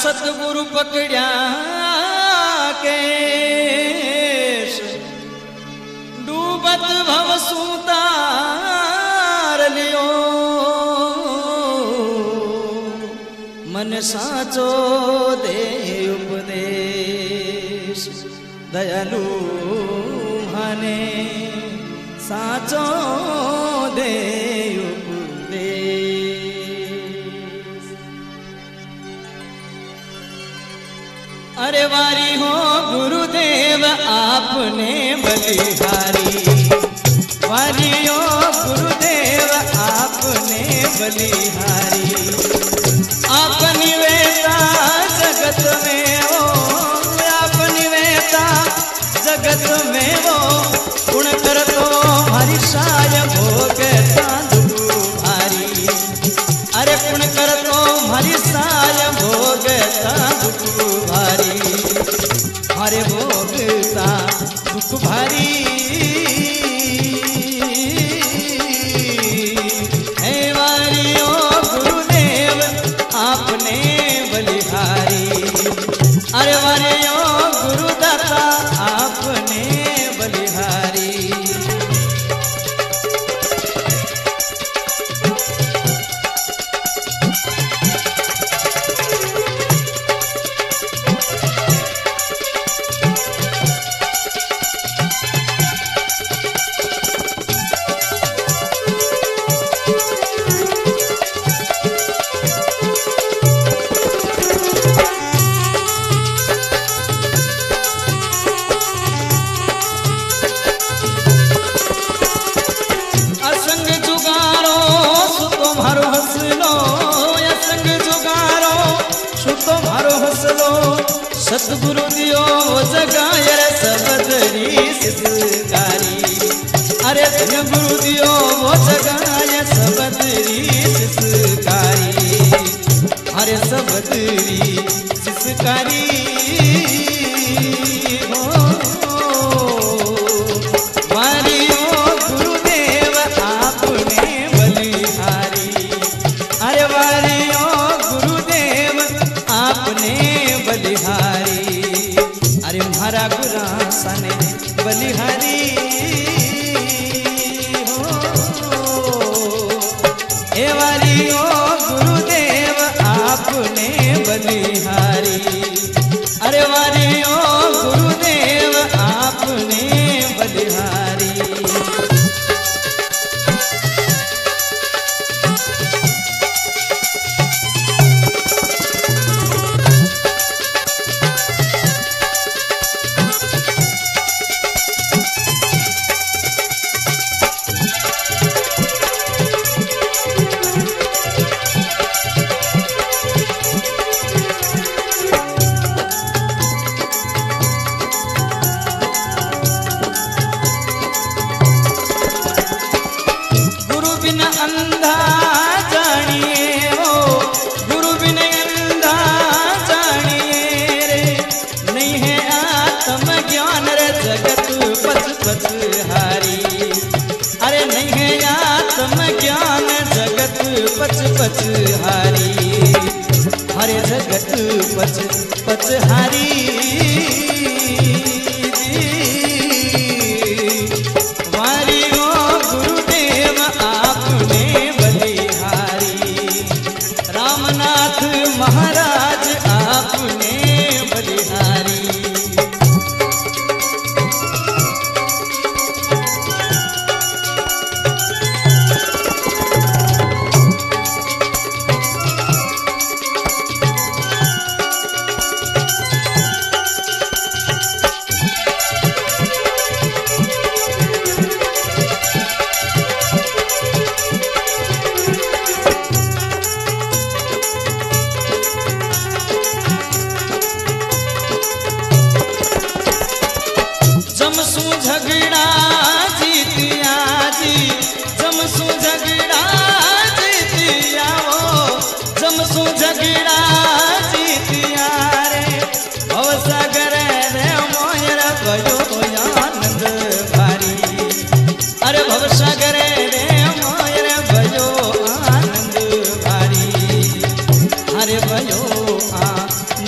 सतगुरु पकड़िया केश डूबत भव सूतार लियो मन साचो दे उपदेश दयालु माने साचो दे उपदेश। अरे वारी हो गुरुदेव आपने बलिहारी, वारी हो गुरुदेव आपने बलिहारी। आप निवेता जगत में हो, आप निवेता जगत में वो गुण कर तो हरि साय भोगता दुख भारी। अरे गुण कर तो हरि साय भोगता दुख भारी, हरे भोगता दुख भारी। हे वारियो गुरुदेव आपने बलिहारी, अरे वारियो गुरुदाता आपने बलिहारी। सतगुरु दियो जगाय सबदरी सिसकारी। अरे धन गुरु दियो वो जगाय सबदरी सिसकारी। अरे सबदरी सिसकारी हो वारियो गुरुदेव आपने बलिहारी। अरे वारियो गुरुदेव आपने बलिहारी। अरे म्हारा गुरासा ने बलिहारी हो। ए वारियो गुरुदेव आपने बलिहारी। अरे वारियो गुरुदेव आपने बलिहारी। अंधा जानिए हो, गुरु बिन अंधा जानिए रे। नहीं है आत्म ज्ञान रे जगत पच पच हारी। अरे नहीं है आत्म ज्ञान जगत पच पच हारी। हरे जगत पच पच हारी। महाराज आपने बलिहारी। जमसू झगड़ा जीतिया जी, जमसू झगड़ा जीतिया वो, जमसू झगड़ा जीतिया रे। भवसागर रे मोयर भयो आनंद भारी। अरे भवसागर रे मोयर भयो आनंद भारी। अरे भयो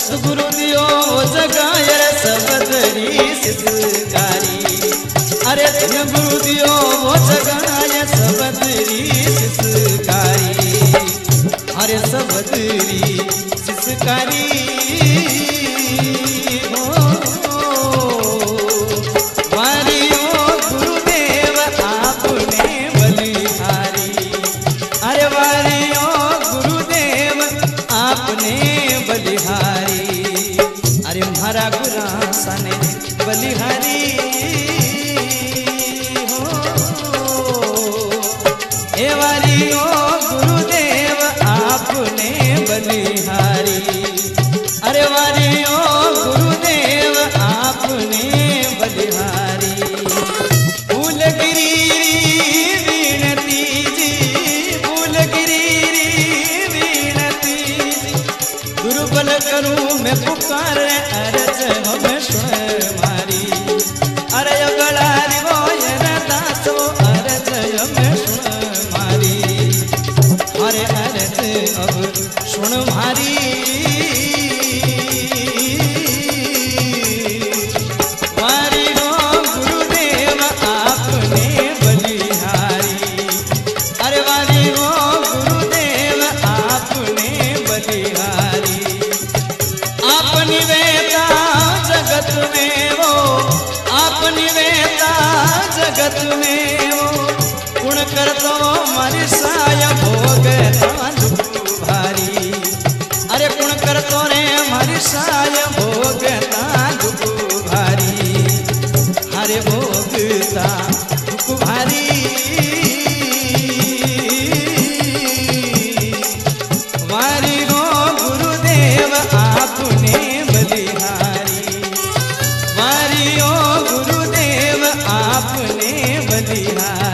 सतगुरु दियो जगाय सबदरी सिसकारी। अरे धन गुरु दियो जगाय सबदरी सिसकारी। अरे सबदरी सिसकारी हमारा गुरासने बलिहारी हो एवारी ओ गुरुदेव आपने बलिहारी। अरे वारी ओ गुरुदेव आपने बलिहारी। फूलगिरी वीणती जी फूलगिरी वीणती जी गुरुबल करूं मैं पुकार अरज हमें सुन मारी। अरे गला रिवो दासो अरज हमें सुन मारी। अरे अरज अब सुन मारी। वारी हो गुरुदेव आपने बलिहारी। अरे वारी हो गुरुदेव आपने बलिहारी। आपनी वेता जगत में वो आपनी वेता जगत में वो गुण कर तो मारी साय भोगता दुख भारी। अरे गुण कर तो रे मारी साय भोगता दुख भारी। हरे भोगता दुख भारी। वारी हो गुरुदेव आपने बलिहारी। वारी ओ गुरुदेव आपने बलिहारी।